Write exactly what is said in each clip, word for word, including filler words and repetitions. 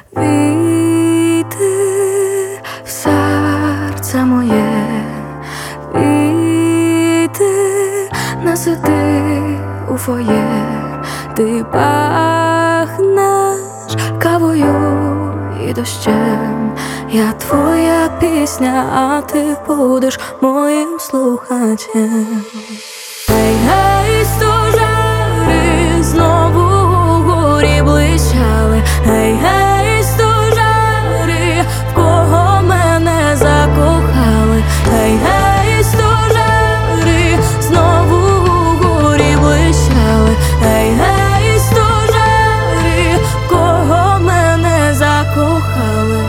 Війди в серце моє, війди, не сиди у фоє, ти пахнеш кавою і дощем. Я твоя пісня, а ти будеш моїм слухачем. Гей, гей, стожари, знову вгорі блищали. Гей, гей, стожари, в кого мене закохали. Гей, гей, стожари, знову вгорі блищали. Гей, гей, стожари, в кого мене закохали.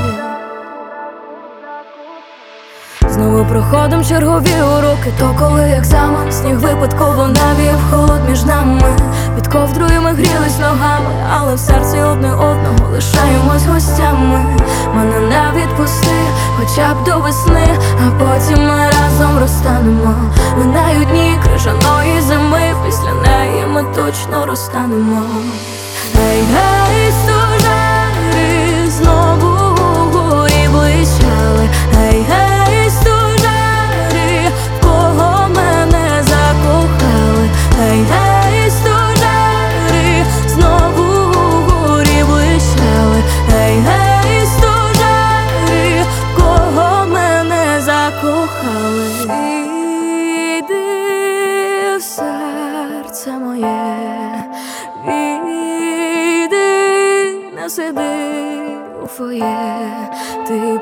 Знову проходом чергові уроки, то коли екзамен, сніг випадково навів холод між нами. Під ковдрою ми грілись ногами, але в серці одне одного лишаємось гостями. Мене не відпусти, хоча б до весни, а потім ми разом розтанемо. Минають дні крижаної зими, після неї ми точно розтанемо. Гей, гей, стожари, знову вгорі блищали. Гей, гей, стожари, в кого мене закохали. Гей, гей, стожари, знову вгорі блищали. Гей, гей, стожари, в кого мене закохали. Війди в серце моє, війди, не сиди у фоє, ти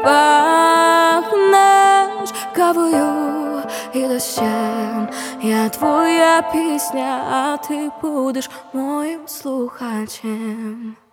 пахнеш кавою і дощем. Я твоя пісня, а ти будеш моїм слухачем.